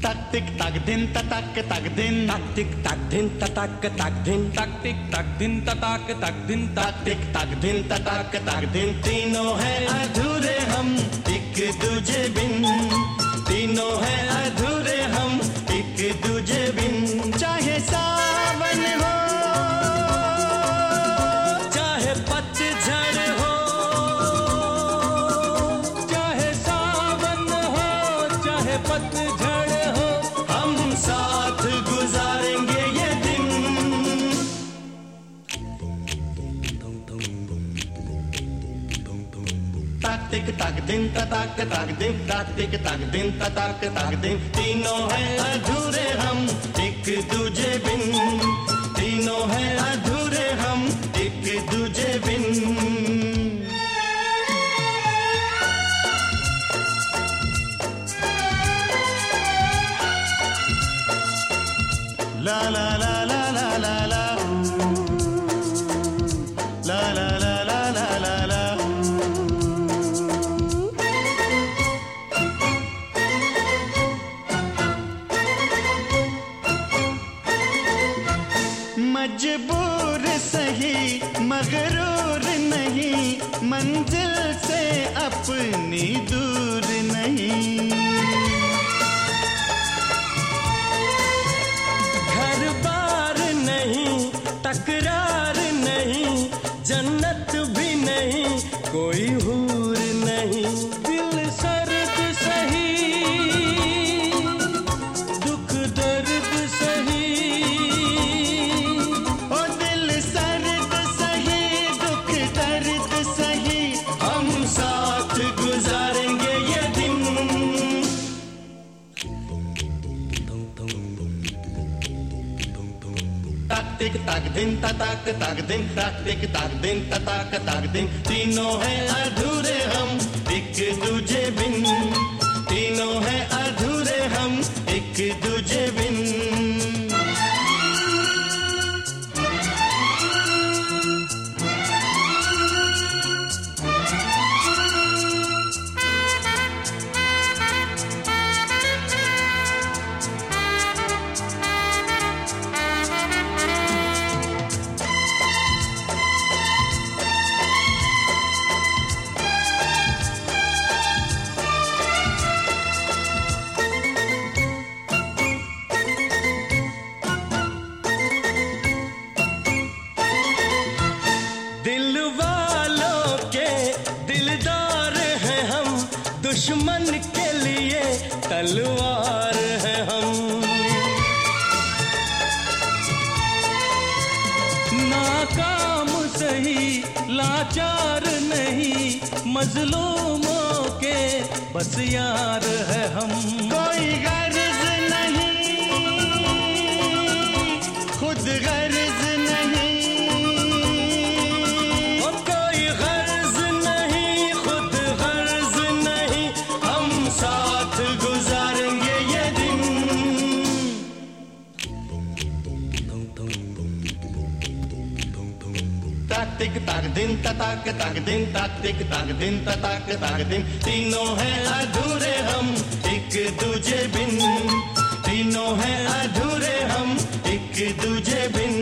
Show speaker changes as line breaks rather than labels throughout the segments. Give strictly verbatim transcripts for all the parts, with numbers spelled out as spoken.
Tak tik tak din ta tak tak din
tak tik tak din ta tak tak din
tak tik tak din ta tak tak din
tak tik tak din ta tak tak din तीनों है अधूरे हम एक दूजे बिन तीनों है अधूरे हम एक दूजे बिन चाहे सावन हो
चाहे पतझड़ हो चाहे सावन हो चाहे पतझड़ हो
हम साथ गुजारेंगे ये दिन tak tik tak din ta tak tak din tak tik tak din ta tak tak din तीनों है अधूरे हम एक दूजे बिन तीनों है अधूरे हम एक दूजे बिन La la la la la la la La la la la la la la मजबूर सही मगरूर नहीं मंजिल से अपनी दूर नहीं
घर बार नहीं तकरार नहीं जन्नत भी नहीं कोई हूर नहीं दिल सर्द सही दुख दर्द सही
ओ दिल सर्द सही दुख दर्द सही हम साथ गुजारेंगे ये दिन tak tik tak din ta tak tak din tak tik tak din ta tak tak din तीनों है अधूरे हम एक दूजे बिन तीनों है अधूरे हम एक दूजे बिन
दिल वालों के दिलदार हैं हम दुश्मन के लिए तलवार हैं हम नाकाम सही लाचार नहीं मजलूमों के बस यार है हम
कोई गर्ज नहीं खुद गर्ज नहीं
और कोई गर्ज नहीं खुद गर्ज नहीं
हम साथ गुजारेंगे ये दिन tak tik tak din ta tak tak din tak tik tak din ta tak tak din तीनों है अधूरे हम एक दूजे बिन तीनों है अधूरे हम एक दूजे बिन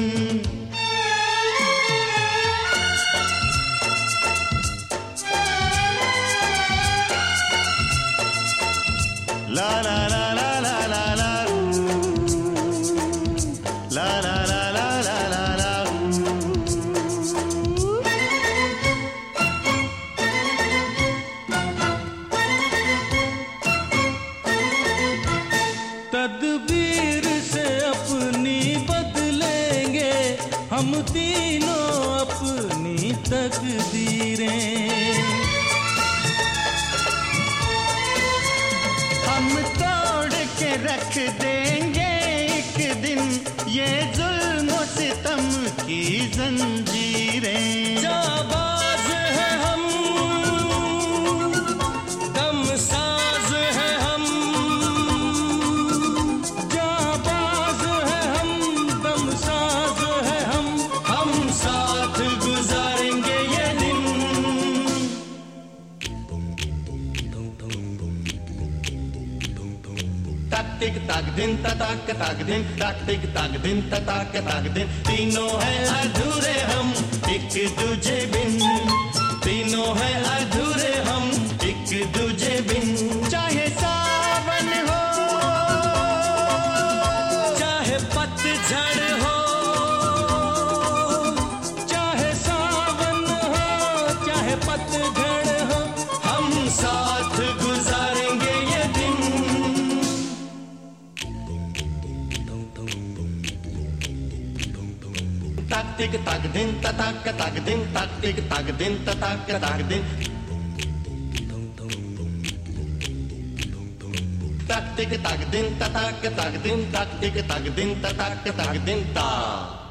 La la la la la la la La la la la la la la
तदबीर से अपनी बदलेंगे हम तीनों अपनी तकदीरें
हम तोड़ के रख देंगे एक दिन ये जुल्म सितम की जंजीरें
जाबाज है हम दमसाज है हम जाबाज है हम दमसाज है हम
हम साथ गुजारेंगे ये दिन tak टिक ताक दिन तताक ताक दिन ताक टिक ताक दिन तताक ताक दिन तीनों हैं अधूरे हम एक दूजे बिन तीनों हैं अधूरे हम एक दूजे बिन
चाहे सावन हो चाहे पतझड़ हो चाहे सावन हो चाहे पतझड़ हो
हम साथ गुजारेंगे ये दिन ताक टिक ताक दिन तताक ताक दिन ताक टिक ताक दिन तताक ताक दिन ताक टिक ताक दिन तताक ताक दिन ताक टिक ताक दिन तताक ताक दिन ता